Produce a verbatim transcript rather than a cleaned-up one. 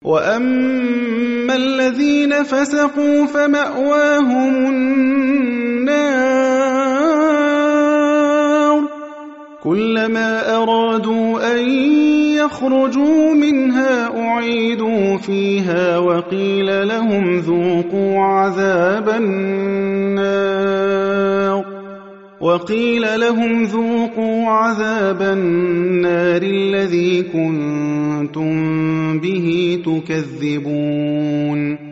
وَأَمَّا الَّذِينَ فَسَقُوا فَمَأْوَاهُمُ النَّارُ كُلَّمَا أَرَادُوا أَن يَخْرُجُوا مِنْهَا أُعِيدُوا فِيهَا وَقِيلَ لَهُمْ ذُوقُوا عَذَابَ النَّارِ وَقِيلَ لَهُمْ ذُوقُوا عَذَابَ النَّارِ الَّذِي كُنتُم بِهِ تُكَذِّبُونَ